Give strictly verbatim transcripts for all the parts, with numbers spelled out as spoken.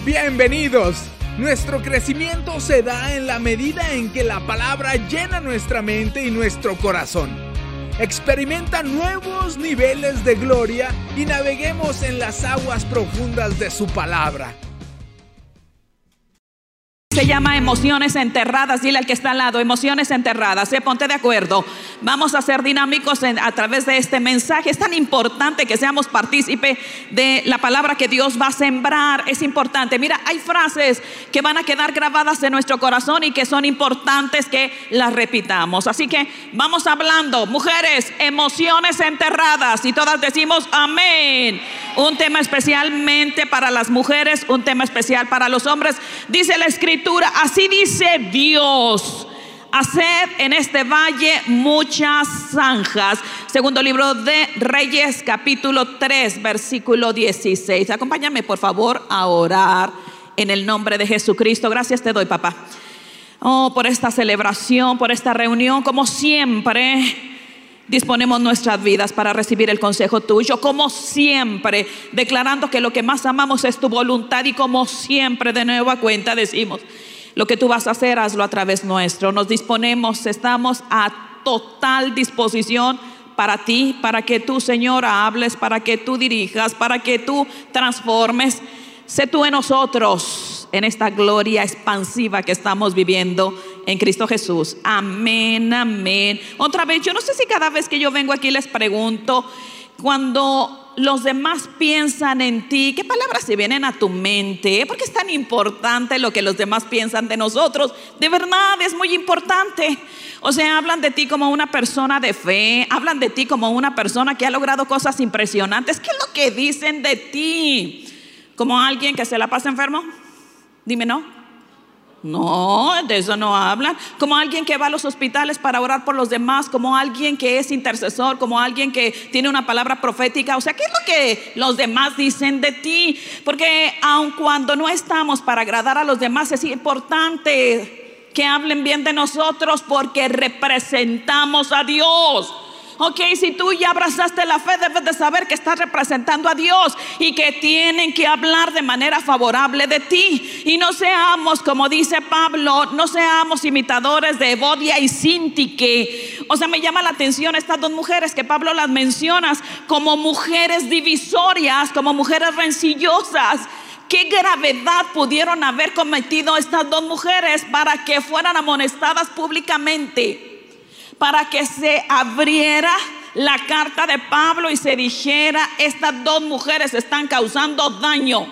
Bienvenidos. Nuestro crecimiento se da en la medida en que la palabra llena nuestra mente y nuestro corazón. Experimenta nuevos niveles de gloria y naveguemos en las aguas profundas de su palabra. Se llama emociones enterradas. Dile al que está al lado, emociones enterradas. ¿eh? Ponte de acuerdo. Vamos a ser dinámicos en, a través de este mensaje. Es tan importante que seamos partícipe de la palabra que Dios va a sembrar. Es importante. Mira, hay frases que van a quedar grabadas en nuestro corazón y que son importantes que las repitamos. Así que vamos hablando. Mujeres, emociones enterradas. Y todas decimos amén. Un tema especialmente para las mujeres, un tema especial para los hombres. Dice la escritura, así dice Dios: haced en este valle muchas zanjas. Segundo libro de Reyes, capítulo tres, versículo dieciséis. Acompáñame por favor a orar en el nombre de Jesucristo. Gracias te doy, papá, oh, por esta celebración, por esta reunión. Como siempre disponemos nuestras vidas para recibir el consejo tuyo, como siempre declarando que lo que más amamos es tu voluntad, y como siempre de nueva cuenta decimos: lo que tú vas a hacer, hazlo a través nuestro. Nos disponemos, estamos a total disposición para ti, para que tú, Señor, hables, para que tú dirijas, para que tú transformes. Sé tú en nosotros, en esta gloria expansiva que estamos viviendo en Cristo Jesús. Amén, amén. Otra vez, yo no sé si cada vez que yo vengo aquí les pregunto, cuando los demás piensan en ti, ¿qué palabras se vienen a tu mente? ¿Por qué es tan importante lo que los demás piensan de nosotros? De verdad es muy importante. O sea, hablan de ti como una persona de fe, hablan de ti como una persona que ha logrado cosas impresionantes. ¿Qué es lo que dicen de ti? ¿Como alguien que se la pasa enfermo? Dime no. No, de eso no hablan. Como alguien que va a los hospitales para orar por los demás, como alguien que es intercesor, como alguien que tiene una palabra profética. O sea, ¿qué es lo que los demás dicen de ti? Porque aun cuando no estamos para agradar a los demás, es importante que hablen bien de nosotros, porque representamos a Dios. Ok, si tú ya abrazaste la fe, debes de saber que estás representando a Dios y que tienen que hablar de manera favorable de ti. Y no seamos, como dice Pablo, no seamos imitadores de Evodia y Síntique. O sea, me llama la atención estas dos mujeres que Pablo las mencionas como mujeres divisorias, como mujeres rencillosas. ¿Qué gravedad pudieron haber cometido estas dos mujeres para que fueran amonestadas públicamente? Para que se abriera la carta de Pablo y se dijera: estas dos mujeres están causando daño.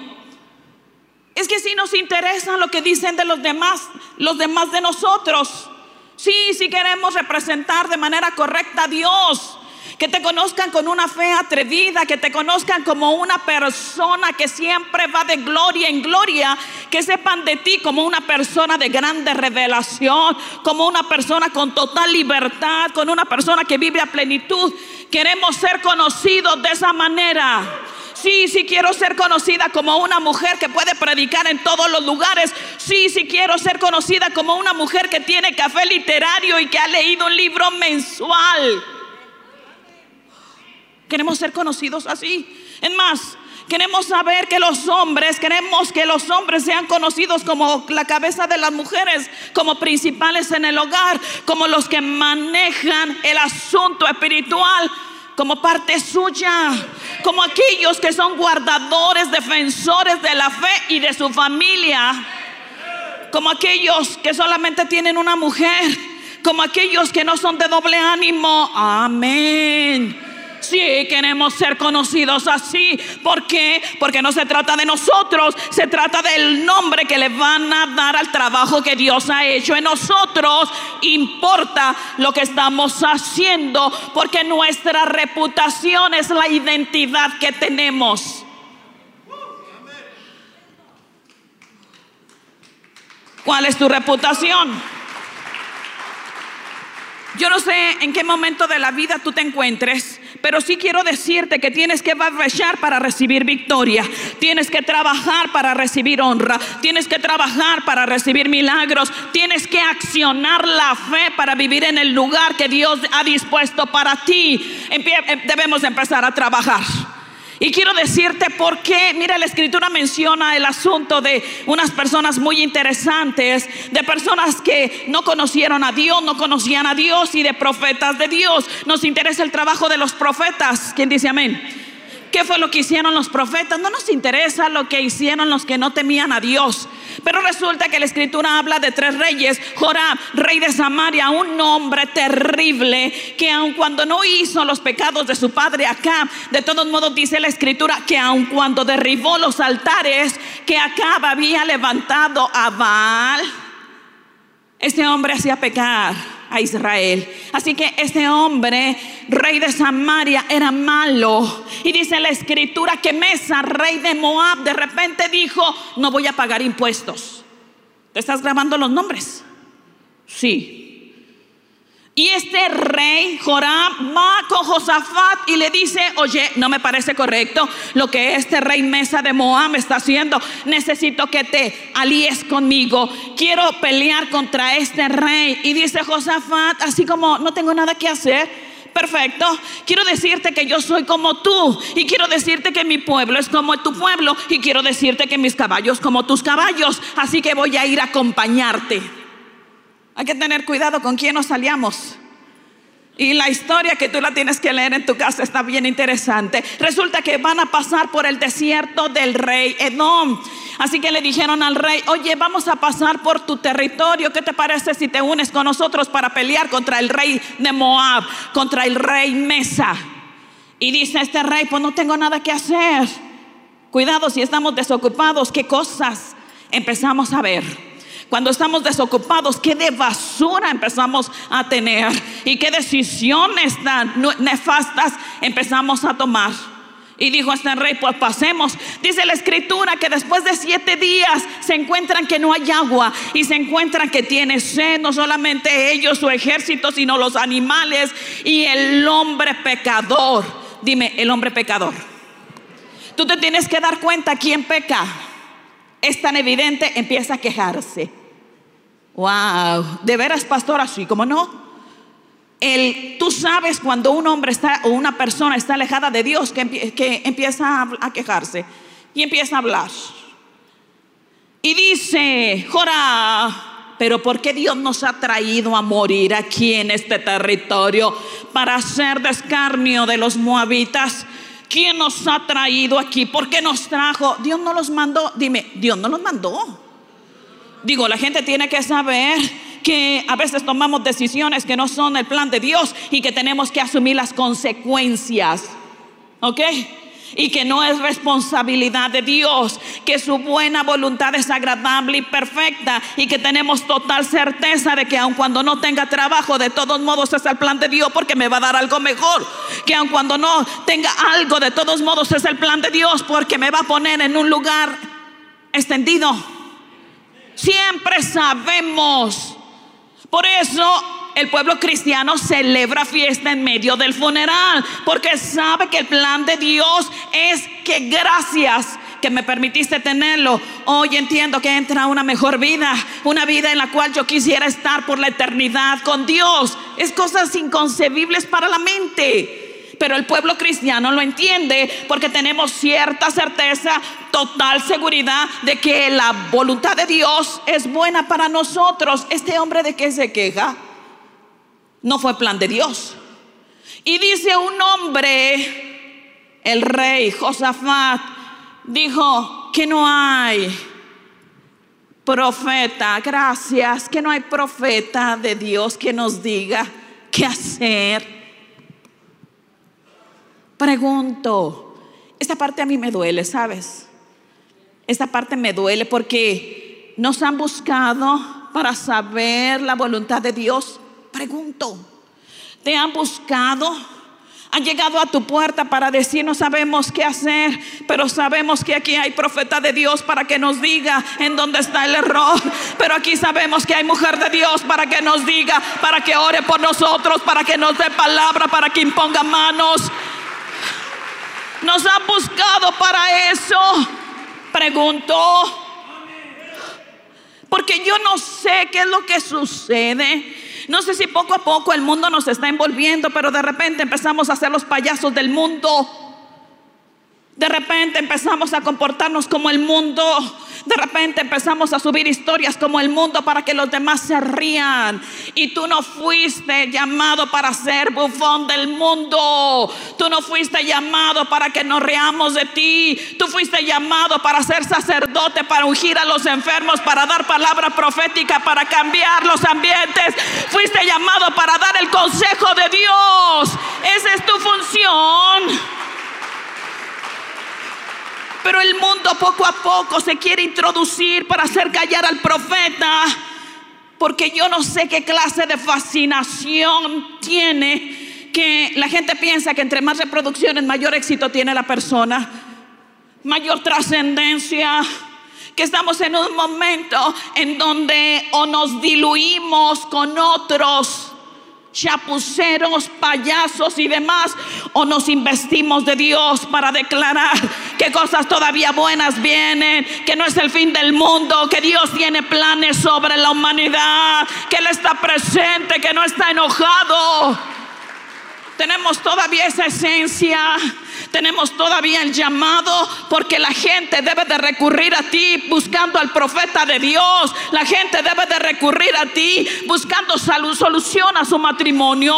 Es que si nos interesa lo que dicen de los demás, los demás de nosotros. Sí, sí queremos representar de manera correcta a Dios. Que te conozcan con una fe atrevida, que te conozcan como una persona que siempre va de gloria en gloria, que sepan de ti como una persona de grande revelación, como una persona con total libertad, con una persona que vive a plenitud. Queremos ser conocidos de esa manera. Sí, sí quiero ser conocida como una mujer que puede predicar en todos los lugares. Sí, sí quiero ser conocida como una mujer que tiene café literario y que ha leído un libro mensual. Queremos ser conocidos así. Es más, queremos saber que los hombres, queremos que los hombres sean conocidos como la cabeza de las mujeres, como principales en el hogar, como los que manejan el asunto espiritual como parte suya, como aquellos que son guardadores, defensores de la fe y de su familia, como aquellos que solamente tienen una mujer, como aquellos que no son de doble ánimo. Amén. Sí, queremos ser conocidos así. ¿Por qué? Porque no se trata de nosotros, se trata del nombre que le van a dar al trabajo que Dios ha hecho en nosotros. Importa lo que estamos haciendo, porque nuestra reputación es la identidad que tenemos. ¿Cuál es tu reputación? Yo no sé en qué momento de la vida tú te encuentres, pero sí quiero decirte que tienes que batallar para recibir victoria. Tienes que trabajar para recibir honra. Tienes que trabajar para recibir milagros. Tienes que accionar la fe para vivir en el lugar que Dios ha dispuesto para ti. Debemos empezar a trabajar. Y quiero decirte por qué. Mira, la escritura menciona el asunto de unas personas muy interesantes, de personas que no conocieron a Dios, no conocían a Dios, y de profetas de Dios. Nos interesa el trabajo de los profetas. ¿Quién dice amén? ¿Qué fue lo que hicieron los profetas? No nos interesa lo que hicieron los que no temían a Dios. Pero resulta que la escritura habla de tres reyes. Joram, rey de Samaria, un hombre terrible, que aun cuando no hizo los pecados de su padre Acab, de todos modos dice la escritura que aun cuando derribó los altares que Acab había levantado a Baal, este hombre hacía pecar a Israel. Así que este hombre, rey de Samaria, era malo. Y dice la escritura que Mesa, rey de Moab, de repente dijo: no voy a pagar impuestos. ¿Te estás grabando los nombres? Sí. Y este rey Joram va con Josafat y le dice: oye, no me parece correcto lo que este rey Mesa de Moab está haciendo. Necesito que te alíes conmigo. Quiero pelear contra este rey. Y dice Josafat, así como no tengo nada que hacer, perfecto, quiero decirte que yo soy como tú, y quiero decirte que mi pueblo es como tu pueblo, y quiero decirte que mis caballos como tus caballos. Así que voy a ir a acompañarte. Hay que tener cuidado con quién nos aliamos. Y la historia que tú la tienes que leer en tu casa está bien interesante. Resulta que van a pasar por el desierto del rey Edom. Así que le dijeron al rey: oye, vamos a pasar por tu territorio. ¿Qué te parece si te unes con nosotros para pelear contra el rey de Moab, contra el rey Mesa? Y dice este rey: pues no tengo nada que hacer. Cuidado si estamos desocupados, qué cosas empezamos a ver. Cuando estamos desocupados, qué de basura empezamos a tener, y qué decisiones tan nefastas empezamos a tomar. Y dijo este rey: pues pasemos. Dice la escritura que después de siete días se encuentran que no hay agua, y se encuentran que tiene sed, no solamente ellos, su ejército, sino los animales y el hombre pecador. Dime, el hombre pecador. Tú te tienes que dar cuenta quién peca. Es tan evidente, empieza a quejarse. Wow, de veras, pastor, así como no. El, tú sabes cuando un hombre está o una persona está alejada de Dios, que, que empieza a, a quejarse y empieza a hablar. Y dice Joram: pero ¿por qué Dios nos ha traído a morir aquí en este territorio para hacer descarnio de los moabitas? ¿Quién nos ha traído aquí? ¿Por qué nos trajo? Dios no los mandó. Dime, Dios no los mandó. Digo, la gente tiene que saber que a veces tomamos decisiones que no son el plan de Dios, y que tenemos que asumir las consecuencias, ¿ok? Y que no es responsabilidad de Dios, que su buena voluntad es agradable y perfecta, y que tenemos total certeza de que aun cuando no tenga trabajo, de todos modos es el plan de Dios, porque me va a dar algo mejor. Que aun cuando no tenga algo, de todos modos es el plan de Dios, porque me va a poner en un lugar extendido. Siempre sabemos. Por eso el pueblo cristiano celebra fiesta en medio del funeral, porque sabe que el plan de Dios es que gracias que me permitiste tenerlo, hoy entiendo que entra una mejor vida, una vida en la cual yo quisiera estar por la eternidad con Dios. Es cosas inconcebibles para la mente. Pero el pueblo cristiano lo entiende, porque tenemos cierta certeza, total seguridad de que la voluntad de Dios es buena para nosotros. Este hombre, ¿de qué se queja? No fue plan de Dios. Y dice un hombre, el rey Josafat, dijo que no hay profeta, gracias, que no hay profeta de Dios que nos diga qué hacer. Pregunto, esta parte a mí me duele, ¿sabes? Esta parte me duele porque nos han buscado para saber la voluntad de Dios. Pregunto, ¿te han buscado? Han llegado a tu puerta para decir: no sabemos qué hacer, pero sabemos que aquí hay profeta de Dios para que nos diga en dónde está el error. Pero aquí sabemos que hay mujer de Dios para que nos diga, para que ore por nosotros, para que nos dé palabra, para que imponga manos. Nos han buscado para eso. Pregunto, porque yo no sé qué es lo que sucede. No sé si poco a poco el mundo nos está envolviendo, pero de repente empezamos a ser los payasos del mundo. De repente empezamos a comportarnos como el mundo. De repente empezamos a subir historias como el mundo para que los demás se rían. Y tú no fuiste llamado para ser bufón del mundo. Tú no fuiste llamado para que nos riamos de ti. Tú fuiste llamado para ser sacerdote, para ungir a los enfermos, para dar palabra profética, para cambiar los ambientes. Fuiste llamado para dar el consejo de Dios. Esa es tu función. Pero el mundo poco a poco se quiere introducir para hacer callar al profeta, porque yo no sé qué clase de fascinación tiene, que la gente piensa que entre más reproducciones, mayor éxito tiene la persona, mayor trascendencia. Que estamos en un momento en donde o nos diluimos con otros chapuceros, payasos y demás, o nos investimos de Dios para declarar que cosas todavía buenas vienen, que no es el fin del mundo, que Dios tiene planes sobre la humanidad, que Él está presente, que no está enojado. Tenemos todavía esa esencia, tenemos todavía el llamado, porque la gente debe de recurrir a ti buscando al profeta de Dios. La gente debe de recurrir a ti buscando salud, solución a su matrimonio.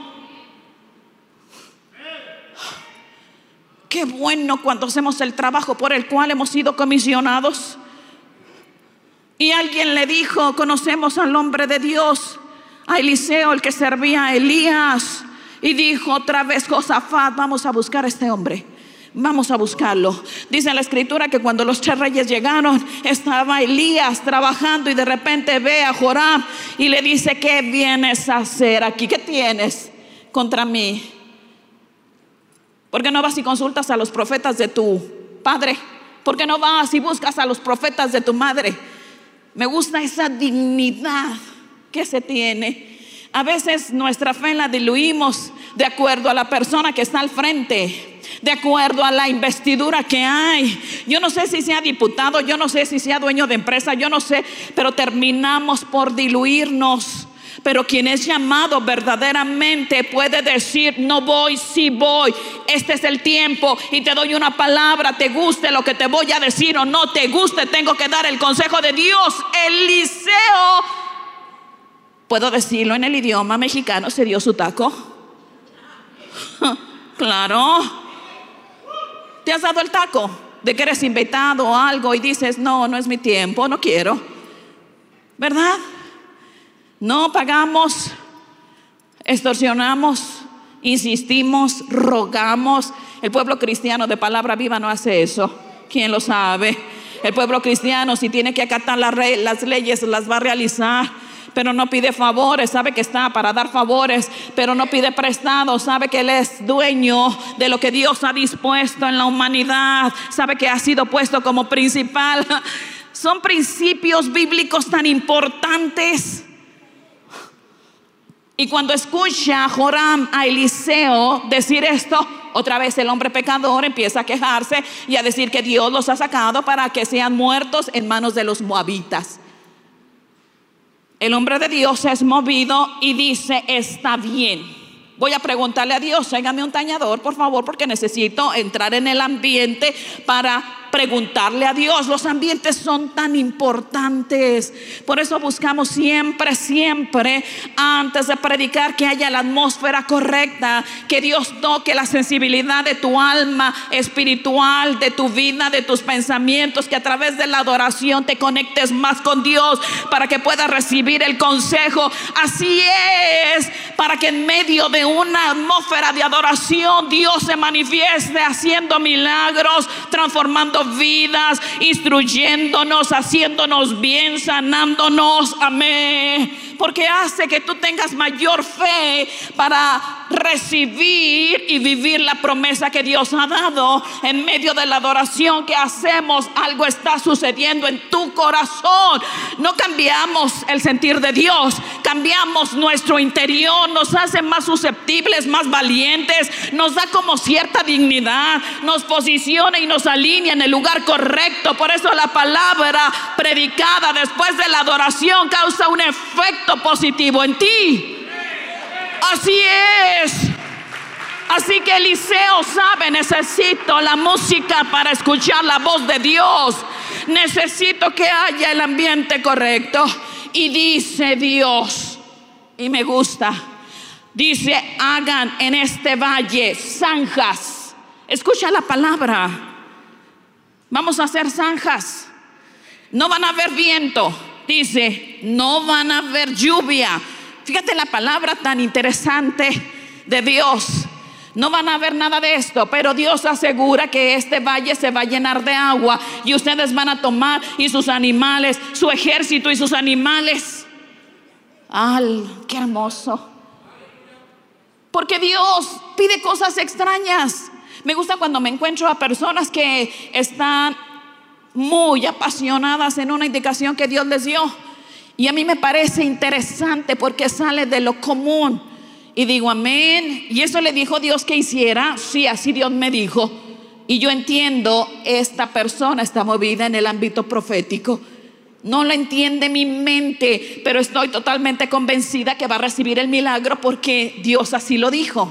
Qué bueno cuando hacemos el trabajo por el cual hemos sido comisionados. Y alguien le dijo: conocemos al hombre de Dios, a Eliseo, el que servía a Elías. Y dijo otra vez Josafat: vamos a buscar a este hombre, vamos a buscarlo. Dice la escritura que cuando los tres reyes llegaron, estaba Elías trabajando, y de repente ve a Joram y le dice: ¿qué vienes a hacer aquí? ¿Qué tienes contra mí? ¿Por qué no vas y consultas a los profetas de tu padre? ¿Por qué no vas y buscas a los profetas de tu madre? Me gusta esa dignidad que se tiene. A veces nuestra fe la diluimos de acuerdo a la persona que está al frente, de acuerdo a la investidura que hay. Yo no sé si sea diputado, yo no sé si sea dueño de empresa, yo no sé, pero terminamos por diluirnos. Pero quien es llamado verdaderamente puede decir: no voy, sí voy, este es el tiempo y te doy una palabra, te guste lo que te voy a decir o no te guste, tengo que dar el consejo de Dios. Eliseo, puedo decirlo en el idioma mexicano, se dio su taco. Claro. ¿Te has dado el taco de que eres invitado o algo y dices: no, no es mi tiempo, no quiero? ¿Verdad? No pagamos, extorsionamos, insistimos, rogamos. El pueblo cristiano de Palabra Viva no hace eso. ¿Quién lo sabe? El pueblo cristiano, si tiene que acatar las, re- las leyes, las va a realizar. Pero no pide favores, sabe que está para dar favores, pero no pide prestado, sabe que Él es dueño de lo que Dios ha dispuesto en la humanidad, sabe que ha sido puesto como principal. Son principios bíblicos tan importantes. Y cuando escucha a Joram, a Eliseo decir esto, otra vez el hombre pecador empieza a quejarse y a decir que Dios los ha sacado para que sean muertos en manos de los moabitas. El hombre de Dios es movido y dice: está bien, voy a preguntarle a Dios, tráigame un tañador por favor, porque necesito entrar en el ambiente para preguntarle a Dios. Los ambientes son tan importantes. Por eso buscamos siempre, siempre antes de predicar que haya la atmósfera correcta, que Dios toque la sensibilidad de tu alma espiritual, de tu vida, de tus pensamientos, que a través de la adoración te conectes más con Dios para que puedas recibir el consejo. Así es, para que en medio de una atmósfera de adoración Dios se manifieste haciendo milagros, transformando vidas, instruyéndonos, haciéndonos bien, sanándonos. Amén. Porque hace que tú tengas mayor fe para recibir y vivir la promesa que Dios ha dado. En medio de la adoración que hacemos, algo está sucediendo en tu corazón. No cambiamos el sentir de Dios, cambiamos nuestro interior. Nos hace más susceptibles, más valientes, nos da como cierta dignidad, nos posiciona y nos alinea en el lugar correcto. Por eso la palabra predicada después de la adoración causa un efecto positivo en ti. Así es. Así que Eliseo sabe, necesito la música para escuchar la voz de Dios. Necesito que haya el ambiente correcto. Y dice Dios, y me gusta, dice: hagan en este valle zanjas. Escucha la palabra. Vamos a hacer zanjas. No van a haber viento. Dice, no van a haber lluvia. Fíjate la palabra tan interesante de Dios. No van a ver nada de esto, pero Dios asegura que este valle se va a llenar de agua y ustedes van a tomar, y sus animales, su ejército y sus animales. ¡Ay, qué hermoso! Porque Dios pide cosas extrañas. Me gusta cuando me encuentro a personas que están muy apasionadas en una indicación que Dios les dio, y a mí me parece interesante porque sale de lo común. Y digo amén. Y eso le dijo Dios que hiciera. Sí, así Dios me dijo. Y yo entiendo, esta persona está movida en el ámbito profético. No lo entiende mi mente, pero estoy totalmente convencida que va a recibir el milagro porque Dios así lo dijo.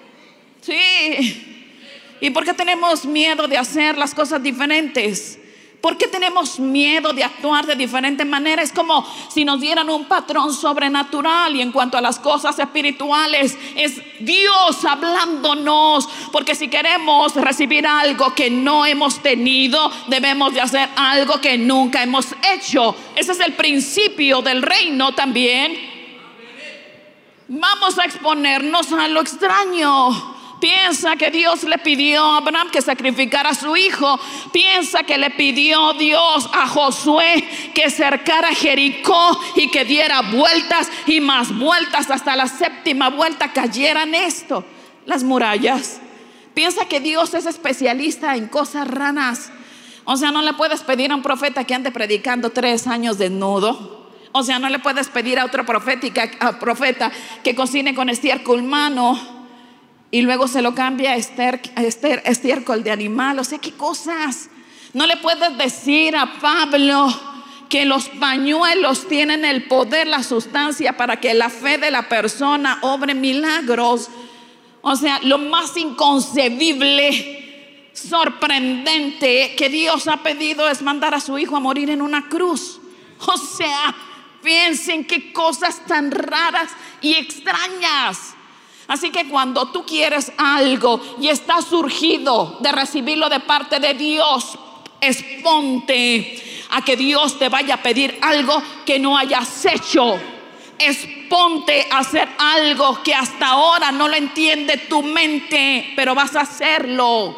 Sí. ¿Y por qué tenemos miedo de hacer las cosas diferentes? ¿Por qué tenemos miedo de actuar de diferente manera? Es como si nos dieran un patrón sobrenatural. Y en cuanto a las cosas espirituales, es Dios hablándonos. Porque si queremos recibir algo que no hemos tenido, debemos de hacer algo que nunca hemos hecho. Ese es el principio del reino también. Vamos a exponernos a lo extraño. Piensa que Dios le pidió a Abraham que sacrificara a su hijo. Piensa que le pidió Dios a Josué que cercara Jericó y que diera vueltas y más vueltas hasta la séptima vuelta cayeran esto, las murallas. Piensa que Dios es especialista en cosas raras. O sea, no le puedes pedir a un profeta que ande predicando tres años desnudo. O sea, no le puedes pedir a otro profética, a profeta que cocine con estiércol humano y luego se lo cambia a, ester, a ester, estiércol de animal. O sea, ¿qué cosas? No le puedes decir a Pablo que los pañuelos tienen el poder, la sustancia para que la fe de la persona obre milagros. O sea, lo más inconcebible, sorprendente que Dios ha pedido es mandar a su hijo a morir en una cruz. O sea, piensen qué cosas tan raras y extrañas. Así que cuando tú quieres algo y estás surgido de recibirlo de parte de Dios, exponte a que Dios te vaya a pedir algo que no hayas hecho. Exponte a hacer algo que hasta ahora no lo entiende tu mente, pero vas a hacerlo.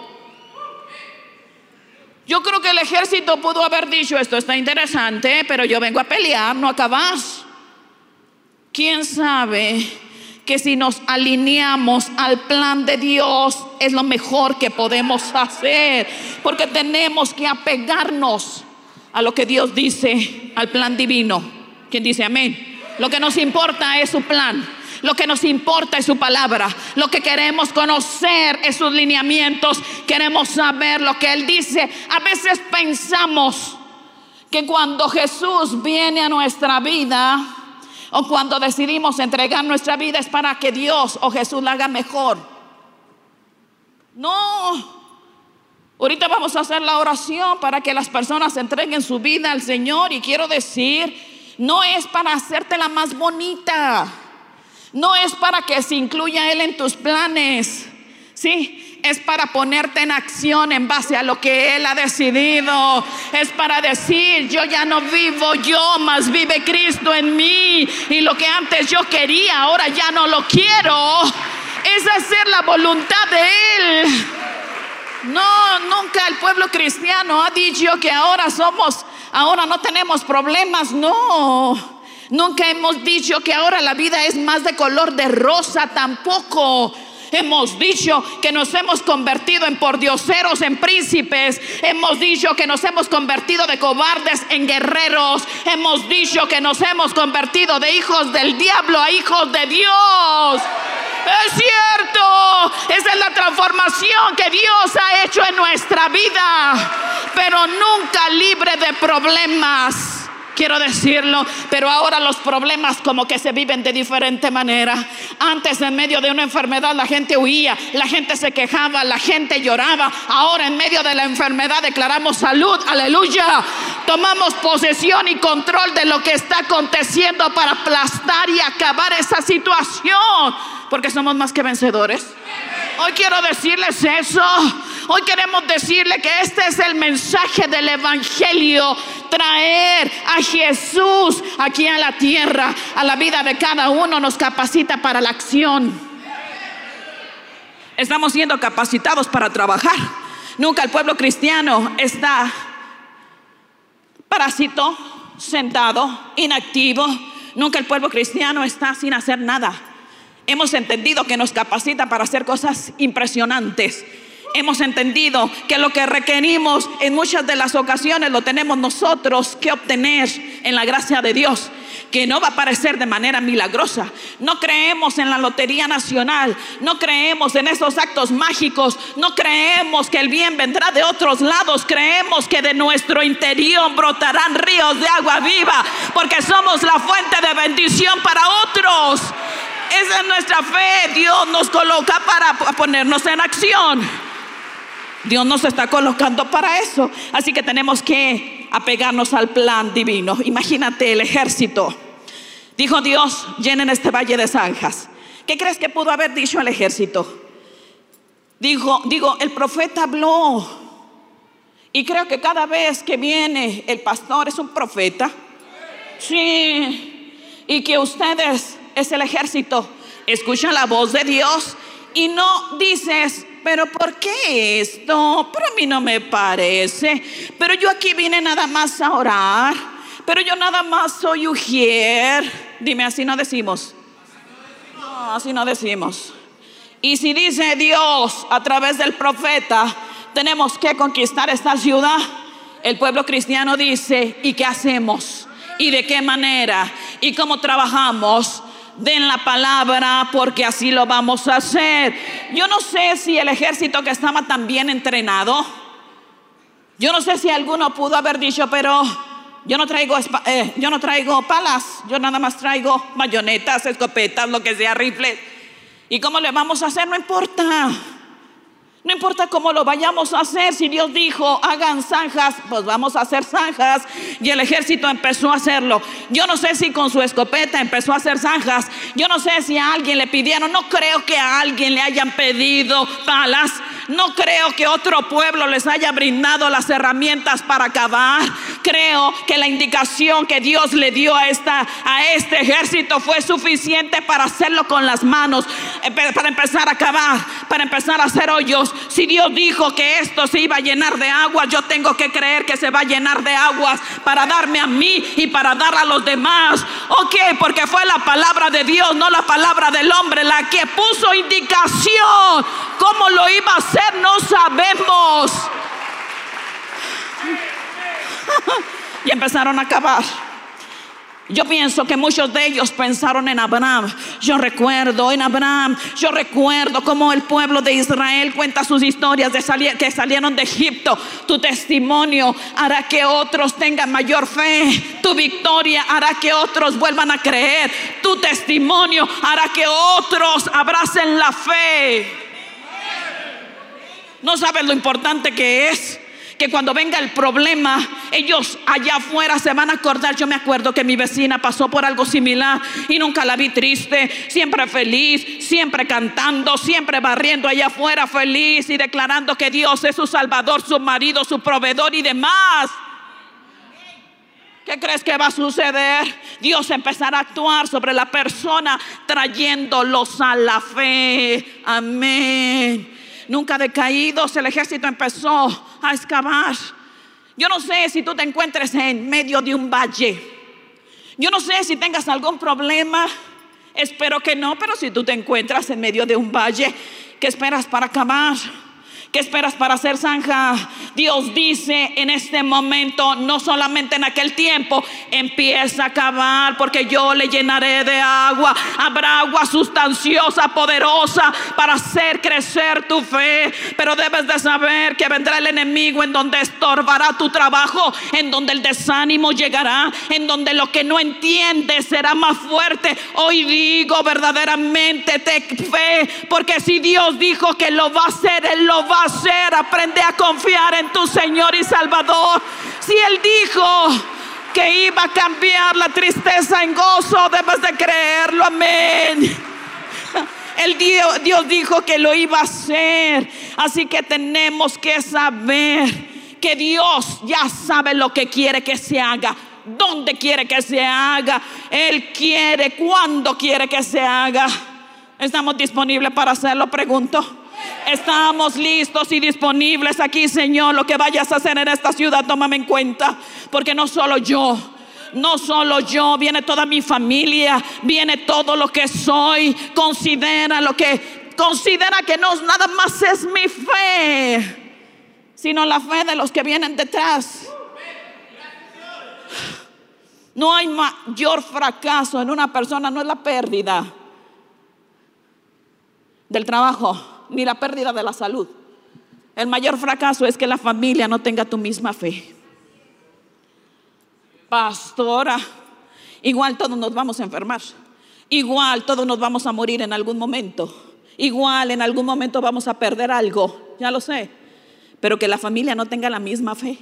Yo creo que el ejército pudo haber dicho: esto está interesante, pero yo vengo a pelear, no a acabar. ¿Quién sabe que si nos alineamos al plan de Dios es lo mejor que podemos hacer? Porque tenemos que apegarnos a lo que Dios dice, al plan divino. ¿Quién dice amén? Lo que nos importa es su plan. Lo que nos importa es su palabra. Lo que queremos conocer es sus lineamientos. Queremos saber lo que Él dice. A veces pensamos que cuando Jesús viene a nuestra vida, o cuando decidimos entregar nuestra vida, es para que Dios o Jesús la haga mejor. No. Ahorita vamos a hacer la oración para que las personas entreguen su vida al Señor. Y quiero decir, no es para hacértela más bonita. No es para que se incluya Él en tus planes. Sí, es para ponerte en acción en base a lo que Él ha decidido. Es para decir: yo ya no vivo yo, mas vive Cristo en mí. Y lo que antes yo quería, ahora ya no lo quiero. Es hacer la voluntad de Él. No, nunca el pueblo cristiano ha dicho que ahora somos, ahora no tenemos problemas. No. Nunca hemos dicho que ahora la vida es más de color de rosa. Tampoco. Hemos dicho que nos hemos convertido en pordioseros, en príncipes. Hemos dicho que nos hemos convertido de cobardes en guerreros. Hemos dicho que nos hemos convertido de hijos del diablo a hijos de Dios. Es cierto. Esa es la transformación que Dios ha hecho en nuestra vida. Pero nunca libre de problemas. Quiero decirlo, pero ahora los problemas como que se viven de diferente manera. Antes, en medio de una enfermedad, la gente huía, la gente se quejaba, la gente lloraba. Ahora, en medio de la enfermedad, declaramos salud, aleluya. Tomamos posesión y control de lo que está aconteciendo para aplastar y acabar esa situación, porque somos más que vencedores. Hoy quiero decirles eso. Hoy queremos decirle que este es el mensaje del evangelio: traer a Jesús aquí a la tierra, a la vida de cada uno, nos capacita para la acción. Estamos siendo capacitados para trabajar. Nunca el pueblo cristiano está parásito, sentado, inactivo. Nunca el pueblo cristiano está sin hacer nada. Hemos entendido que nos capacita para hacer cosas impresionantes. Hemos entendido que lo que requerimos en muchas de las ocasiones lo tenemos nosotros que obtener en la gracia de Dios, que no va a aparecer de manera milagrosa. No creemos en la lotería nacional, no creemos en esos actos mágicos, no creemos que el bien vendrá de otros lados. Creemos que de nuestro interior brotarán ríos de agua viva, porque somos la fuente de bendición para otros. Esa es nuestra fe. Dios nos coloca para ponernos en acción. Dios nos está colocando para eso. Así que tenemos que apegarnos al plan divino. Imagínate el ejército. Dijo Dios: llenen este valle de zanjas. ¿Qué crees que pudo haber dicho el ejército? Dijo, digo, el profeta habló. Y creo que cada vez que viene el pastor es un profeta. Sí. Y que ustedes es el ejército, escuchan la voz de Dios y no dices: pero ¿por qué esto? Pero a mí no me parece. Pero yo aquí vine nada más a orar. Pero yo nada más soy ujier. Dime, así no decimos. No, así no decimos. Y si dice Dios a través del profeta: tenemos que conquistar esta ciudad, el pueblo cristiano dice: ¿y qué hacemos? ¿Y de qué manera? ¿Y cómo trabajamos? Den la palabra, porque así lo vamos a hacer. Yo no sé si el ejército que estaba tan bien entrenado, yo no sé si alguno pudo haber dicho: pero yo no traigo eh, yo no traigo palas, yo nada más traigo bayonetas, escopetas, lo que sea, rifles. ¿Y cómo le vamos a hacer? No importa. No importa cómo lo vayamos a hacer. Si Dios dijo: hagan zanjas, pues vamos a hacer zanjas. Y el ejército empezó a hacerlo. Yo no sé si con su escopeta empezó a hacer zanjas. Yo no sé si a alguien le pidieron. No creo que a alguien le hayan pedido balas. No creo que otro pueblo les haya brindado las herramientas para acabar. Creo que la indicación que Dios le dio a, esta, a este ejército fue suficiente para hacerlo con las manos, para empezar a acabar, para empezar a hacer hoyos. Si Dios dijo que esto se iba a llenar de agua, yo tengo que creer que se va a llenar de aguas para darme a mí y para dar a los demás. Ok, porque fue la palabra de Dios, no la palabra del hombre, la que puso indicación. ¿Cómo lo iba a hacer? No sabemos. Y empezaron a acabar. Yo pienso que muchos de ellos pensaron en Abraham. Yo recuerdo en Abraham, yo recuerdo cómo el pueblo de Israel cuenta sus historias de salir, que salieron de Egipto. Tu testimonio hará que otros tengan mayor fe. Tu victoria hará que otros vuelvan a creer. Tu testimonio hará que otros abracen la fe. ¿No sabes lo importante que es? Que cuando venga el problema, ellos allá afuera se van a acordar. Yo me acuerdo que mi vecina pasó por algo similar y nunca la vi triste, siempre feliz, siempre cantando, siempre barriendo allá afuera feliz y declarando que Dios es su salvador, su marido, su proveedor y demás. ¿Qué crees que va a suceder? Dios empezará a actuar sobre la persona, trayéndolos a la fe. Amén. Nunca decaídos, el ejército empezó a excavar. Yo no sé si tú te encuentres en medio de un valle. Yo no sé si tengas algún problema. Espero que no, pero si tú te encuentras en medio de un valle, ¿qué esperas para acabar? ¿Qué esperas para hacer zanja? Dios dice en este momento, no solamente en aquel tiempo, empieza a cavar porque yo le llenaré de agua. Habrá agua sustanciosa, poderosa para hacer crecer tu fe. Pero debes de saber que vendrá el enemigo en donde estorbará tu trabajo, en donde el desánimo llegará, en donde lo que no entiendes será más fuerte. Hoy digo verdaderamente, ten fe, porque si Dios dijo que lo va a hacer, Él lo va a hacer. Aprende a confiar en tu Señor y Salvador. Si Él dijo que iba a cambiar la tristeza en gozo, debes de creerlo. Amén. El Dios, Dios dijo que lo iba a hacer. Así que tenemos que saber que Dios ya sabe lo que quiere que se haga, dónde quiere que se haga. Él quiere, cuándo quiere que se haga. ¿Estamos disponibles para hacerlo? Pregunto. Estamos listos y disponibles aquí, Señor. Lo que vayas a hacer en esta ciudad, tómame en cuenta. Porque no solo yo, no solo yo, viene toda mi familia, viene todo lo que soy. Considera lo que, considera que no nada más es mi fe, sino la fe de los que vienen detrás. No hay mayor fracaso en una persona, no es la pérdida del trabajo ni la pérdida de la salud. El mayor fracaso es que la familia no tenga tu misma fe. Pastora, igual todos nos vamos a enfermar, igual todos nos vamos a morir en algún momento, igual en algún momento vamos a perder algo, ya lo sé. Pero que la familia no tenga la misma fe,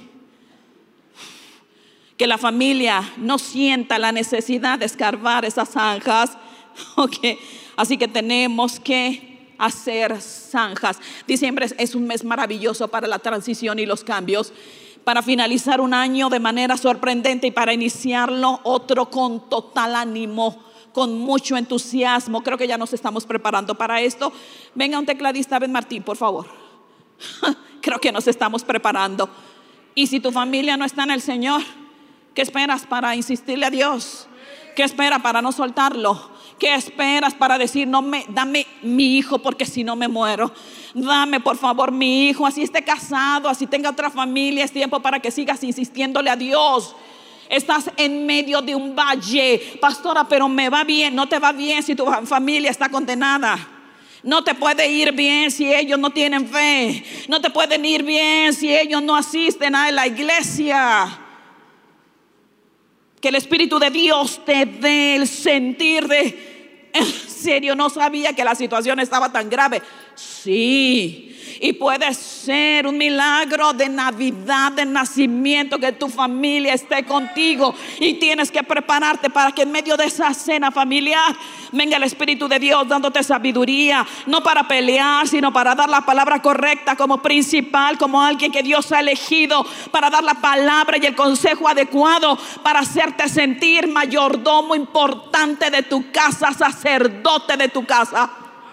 que la familia no sienta la necesidad de escarbar esas zanjas. Okay. Así que tenemos que hacer zanjas. Diciembre es un mes maravilloso para la transición y los cambios, para finalizar un año de manera sorprendente y para iniciarlo otro con total ánimo, con mucho entusiasmo. Creo que ya nos estamos preparando para esto. Venga un tecladista, Ben Martín, por favor. Creo que nos estamos preparando. Y si tu familia no está en el Señor, ¿qué esperas para insistirle a Dios? ¿Qué esperas para no soltarlo? ¿Qué esperas para decir, no me, dame mi hijo porque si no me muero? Dame por favor mi hijo, así esté casado, así tenga otra familia. Es tiempo para que sigas insistiéndole a Dios. Estás en medio de un valle, pastora, pero me va bien. No te va bien si tu familia está condenada. No te puede ir bien si ellos no tienen fe. No te pueden ir bien si ellos no asisten a la iglesia. Que el Espíritu de Dios te dé el sentir de, en serio, no sabía que la situación estaba tan grave. Sí, y puede ser un milagro de Navidad, de nacimiento, que tu familia esté contigo. Y tienes que prepararte para que en medio de esa cena familiar venga el Espíritu de Dios dándote sabiduría, no para pelear, sino para dar la palabra correcta como principal, como alguien que Dios ha elegido para dar la palabra y el consejo adecuado, para hacerte sentir mayordomo importante de tu casa, sacerdote de tu casa.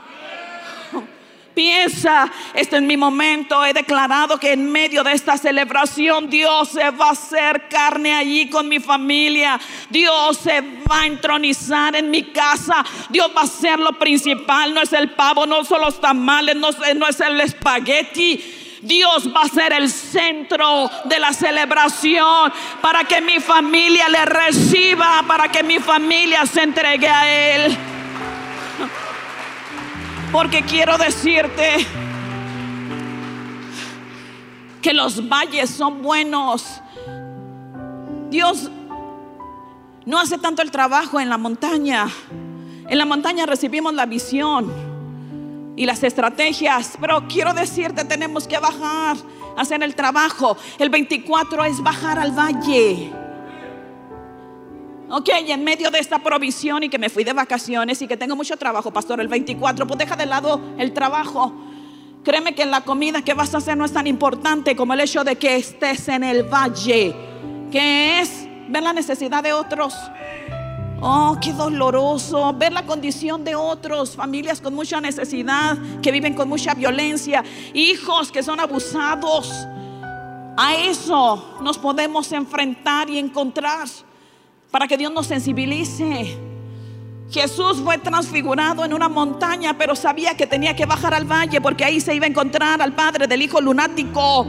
Piensa, este es mi momento. He declarado que en medio de esta celebración Dios se va a hacer carne allí con mi familia. Dios se va a entronizar en mi casa. Dios va a ser lo principal. No es el pavo, no son los tamales, no, no es el espagueti. Dios va a ser el centro de la celebración, para que mi familia le reciba, para que mi familia se entregue a Él. Porque quiero decirte que los valles son buenos. Dios no hace tanto el trabajo en la montaña. En la montaña recibimos la visión y las estrategias, pero quiero decirte, tenemos que bajar, hacer el trabajo. El veinticuatro es bajar al valle. Ok, y en medio de esta provisión y que me fui de vacaciones y que tengo mucho trabajo, pastor, el veinticuatro, pues deja de lado el trabajo. Créeme que la comida que vas a hacer no es tan importante como el hecho de que estés en el valle, que es ver la necesidad de otros. Oh, qué doloroso ver la condición de otros, familias con mucha necesidad, que viven con mucha violencia, hijos que son abusados. A eso nos podemos enfrentar y encontrar, para que Dios nos sensibilice. Jesús fue transfigurado en una montaña, pero sabía que tenía que bajar al valle, porque ahí se iba a encontrar al padre del hijo lunático.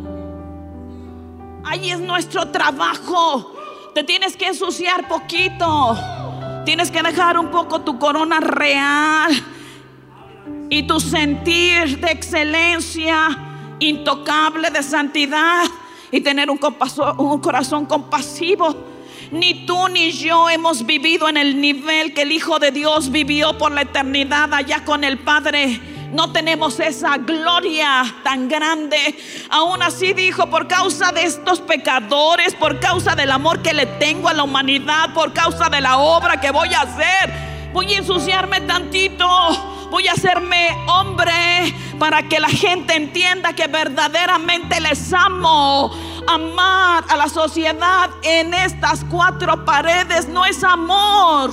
Ahí es nuestro trabajo. Te tienes que ensuciar poquito. Tienes que dejar un poco tu corona real y tu sentir de excelencia intocable, de santidad, y tener un, compaso, un corazón compasivo. Ni tú ni yo hemos vivido en el nivel que el Hijo de Dios vivió por la eternidad allá con el Padre. No tenemos esa gloria tan grande. Aún así dijo: por causa de estos pecadores, por causa del amor que le tengo a la humanidad, por causa de la obra que voy a hacer, voy a ensuciarme tantito, voy a hacerme hombre, para que la gente entienda que verdaderamente les amo. Amar a la sociedad en estas cuatro paredes no es amor.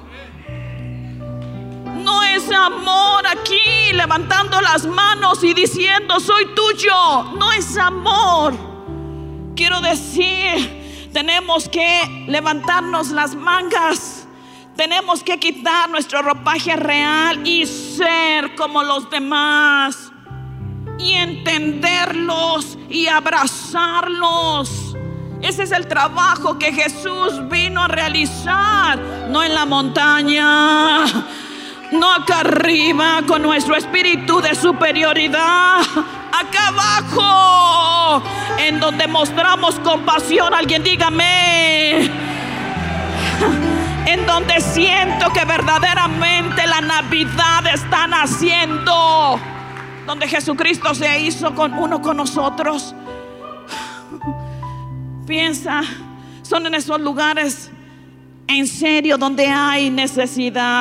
No es amor aquí levantando las manos y diciendo soy tuyo. No es amor. Quiero decir, tenemos que levantarnos las mangas. Tenemos que quitar nuestro ropaje real y ser como los demás, y entenderlos y abrazarlos. Ese es el trabajo que Jesús vino a realizar. No en la montaña, no acá arriba con nuestro espíritu de superioridad. Acá abajo, en donde mostramos compasión. Alguien dígame. En donde siento que verdaderamente la Navidad está naciendo, donde Jesucristo se hizo con uno con nosotros. Piensa, son en esos lugares en serio donde hay necesidad.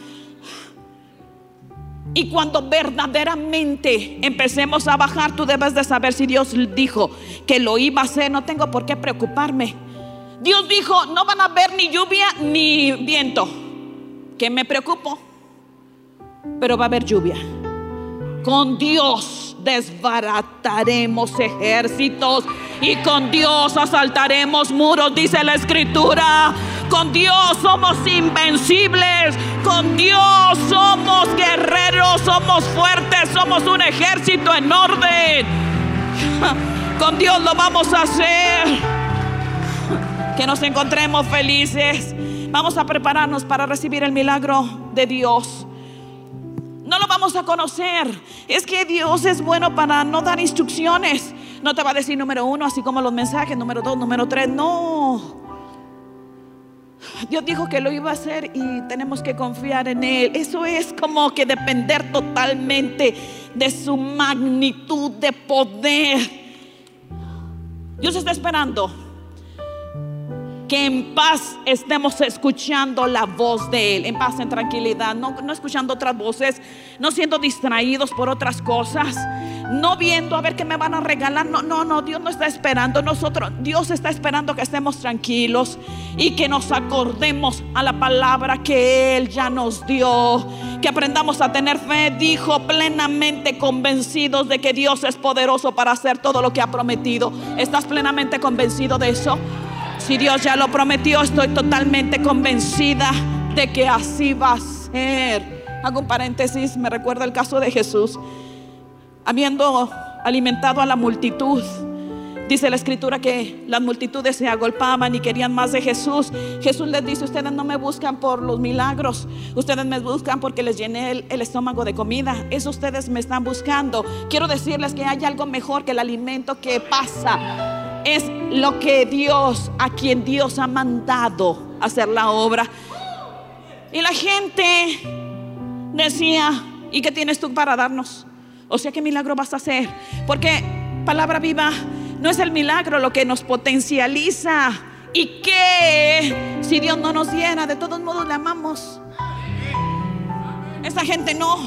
Y cuando verdaderamente empecemos a bajar, tú debes de saber, si Dios dijo que lo iba a hacer, no tengo por qué preocuparme. Dios dijo: no van a haber ni lluvia ni viento. ¿Qué me preocupo? Pero va a haber lluvia. Con Dios desbarataremos ejércitos, y con Dios asaltaremos muros, dice la Escritura. Con Dios somos invencibles. Con Dios somos guerreros, somos fuertes, somos un ejército en orden. Con Dios lo vamos a hacer. Que nos encontremos felices. Vamos a prepararnos para recibir el milagro de Dios. No lo vamos a conocer. Es que Dios es bueno para no dar instrucciones. No te va a decir número uno, así como los mensajes, número dos, número tres. No. Dios dijo que lo iba a hacer y tenemos que confiar en Él. Eso es como que depender totalmente de su magnitud de poder. Dios está esperando que en paz estemos escuchando la voz de Él. En paz, en tranquilidad, no, no escuchando otras voces, no siendo distraídos por otras cosas, no viendo a ver qué me van a regalar. No, no, no, Dios no está esperando nosotros. Dios está esperando que estemos tranquilos y que nos acordemos a la palabra que Él ya nos dio. Que aprendamos a tener fe. Dijo: plenamente convencidos de que Dios es poderoso para hacer todo lo que ha prometido. ¿Estás plenamente convencido de eso? Si Dios ya lo prometió, estoy totalmente convencida de que así va a ser. Hago un paréntesis, me recuerda el caso de Jesús. Habiendo alimentado a la multitud, dice la Escritura que las multitudes se agolpaban y querían más de Jesús. Jesús les dice: ustedes no me buscan por los milagros, ustedes me buscan porque les llené el, el estómago de comida. Eso ustedes me están buscando. Quiero decirles que hay algo mejor que el alimento que pasa. Es lo que Dios, a quien Dios ha mandado hacer la obra. Y la gente decía: ¿y qué tienes tú para darnos? O sea, ¿qué milagro vas a hacer? Porque palabra viva, no es el milagro lo que nos potencializa. ¿Y qué si Dios no nos diera? De todos modos le amamos. Esa gente no.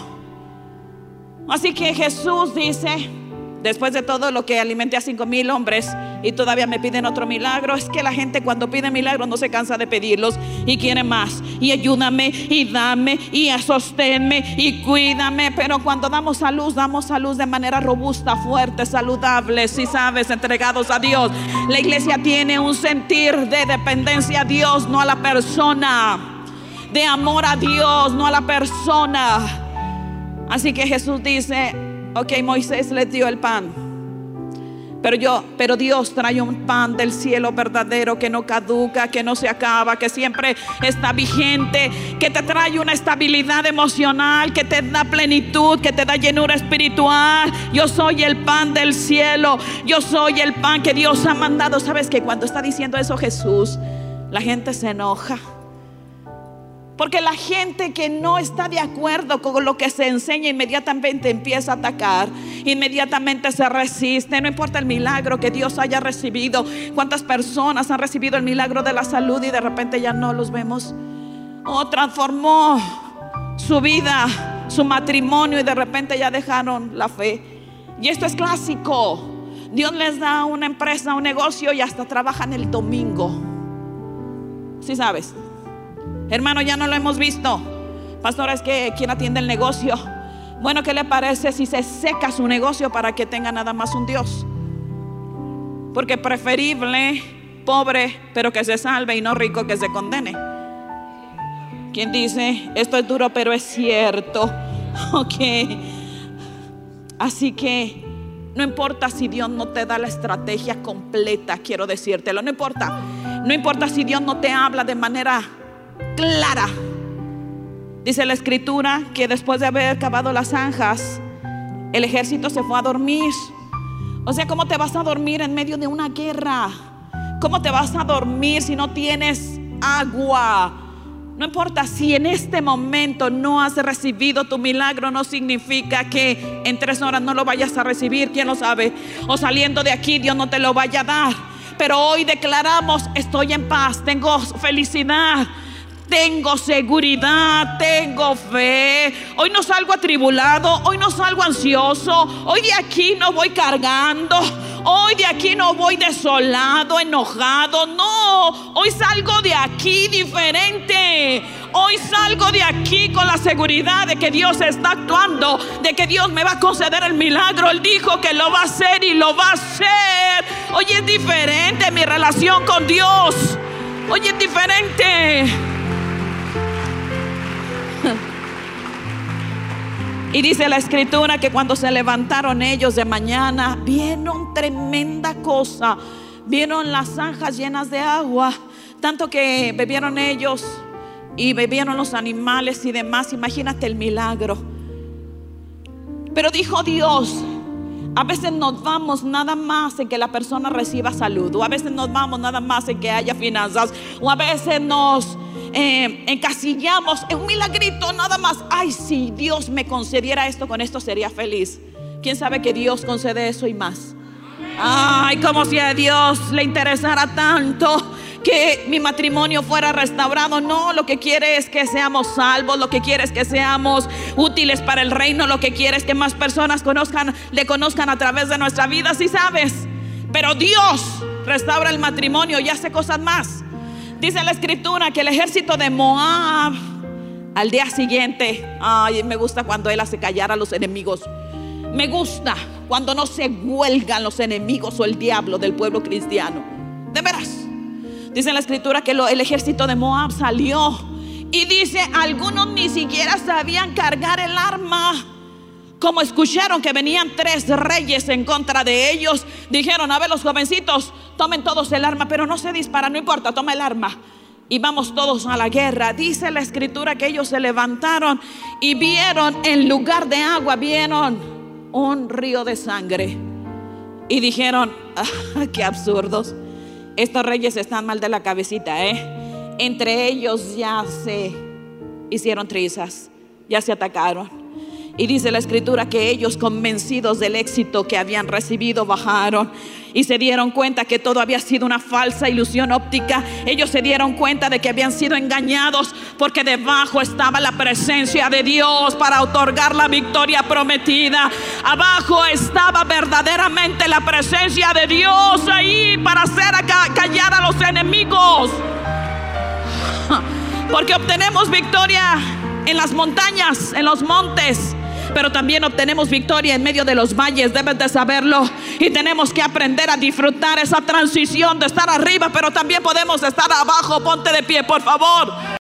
Así que Jesús dice: después de todo lo que alimenté a cinco mil hombres y todavía me piden otro milagro. Es que la gente cuando pide milagros no se cansa de pedirlos y quiere más. Y ayúdame y dame y sosténme y cuídame. Pero cuando damos salud, damos salud de manera robusta, fuerte, saludable, si sabes, entregados a Dios. La iglesia tiene un sentir de dependencia a Dios, no a la persona. de amor a Dios, no a la persona. Así que Jesús dice: ok, Moisés les dio el pan, pero yo, pero Dios trae un pan del cielo verdadero, que no caduca, que no se acaba, que siempre está vigente, que te trae una estabilidad emocional, que te da plenitud, que te da llenura espiritual. Yo soy el pan del cielo, yo soy el pan que Dios ha mandado. ¿Sabes que cuando está diciendo eso Jesús, la gente se enoja? Porque la gente que no está de acuerdo con lo que se enseña inmediatamente empieza a atacar, inmediatamente se resiste. No importa el milagro que Dios haya recibido. ¿Cuántas personas han recibido el milagro de la salud y de repente ya no los vemos? O transformó su vida, su matrimonio, y de repente ya dejaron la fe. Y esto es clásico. Dios les da una empresa, un negocio, y hasta trabajan el domingo. ¿Sí sabes? Hermano, ya no lo hemos visto. Pastor, es que ¿quién atiende el negocio? Bueno, ¿qué le parece si se seca su negocio para que tenga nada más un Dios? Porque preferible pobre pero que se salve, y no rico que se condene. ¿Quién dice? Esto es duro pero es cierto. Ok. Así que no importa si Dios no te da la estrategia completa, quiero decírtelo. No importa. No importa si Dios no te habla de manera clara. Dice la escritura que después de haber cavado las zanjas, el ejército se fue a dormir. O sea, ¿cómo te vas a dormir en medio de una guerra? ¿Cómo te vas a dormir si no tienes agua? No importa si en este momento no has recibido tu milagro, no significa que en tres horas no lo vayas a recibir. ¿Quién lo sabe? O saliendo de aquí Dios no te lo vaya a dar. Pero hoy declaramos: estoy en paz, tengo felicidad, tengo seguridad, tengo fe. Hoy no salgo atribulado, hoy no salgo ansioso, hoy de aquí no voy cargando, hoy de aquí no voy desolado, enojado. No, hoy salgo de aquí diferente. Hoy salgo de aquí con la seguridad de que Dios está actuando, de que Dios me va a conceder el milagro. Él dijo que lo va a hacer y lo va a hacer. Hoy es diferente mi relación con Dios. Hoy es diferente. Y dice la escritura que cuando se levantaron ellos de mañana, vieron tremenda cosa. Vieron las zanjas llenas de agua, tanto que bebieron ellos y bebieron los animales y demás. Imagínate el milagro. Pero dijo Dios: a veces nos vamos nada más en que la persona reciba salud, o a veces nos vamos nada más en que haya finanzas, o a veces nos eh, encasillamos en un milagrito nada más. Ay, si Dios me concediera esto, con esto sería feliz. ¿Quién sabe que Dios concede eso y más? Ay, como si a Dios le interesara tanto que mi matrimonio fuera restaurado. No, lo que quiere es que seamos salvos, lo que quiere es que seamos útiles para el reino, lo que quiere es que más personas conozcan, le conozcan a través de nuestra vida, ¿sí sabes? Pero Dios restaura el matrimonio y hace cosas más. Dice la escritura que el ejército de Moab, al día siguiente, ay, me gusta cuando él hace callar a los enemigos. Me gusta cuando no se huelgan los enemigos o el diablo del pueblo cristiano. De veras. Dice la escritura que lo, el ejército de Moab salió, y dice: algunos ni siquiera sabían cargar el arma. Como escucharon que venían tres reyes en contra de ellos, dijeron: a ver, los jovencitos, tomen todos el arma, pero no se dispara, no importa, toma el arma y vamos todos a la guerra. Dice la escritura que ellos se levantaron y vieron, en lugar de agua, vieron un río de sangre. Y dijeron: ah, qué absurdos. Estos reyes están mal de la cabecita, ¿eh? Entre ellos ya se hicieron trizas, ya se atacaron. Y dice la escritura que ellos, convencidos del éxito que habían recibido, bajaron y se dieron cuenta que todo había sido una falsa ilusión óptica. Ellos se dieron cuenta de que habían sido engañados, porque debajo estaba la presencia de Dios para otorgar la victoria prometida. Abajo estaba verdaderamente la presencia de Dios ahí para hacer callar a los enemigos. Porque obtenemos victoria en las montañas, en los montes, pero también obtenemos victoria en medio de los valles. Debes de saberlo. Y tenemos que aprender a disfrutar esa transición de estar arriba, pero también podemos estar abajo. Ponte de pie, por favor.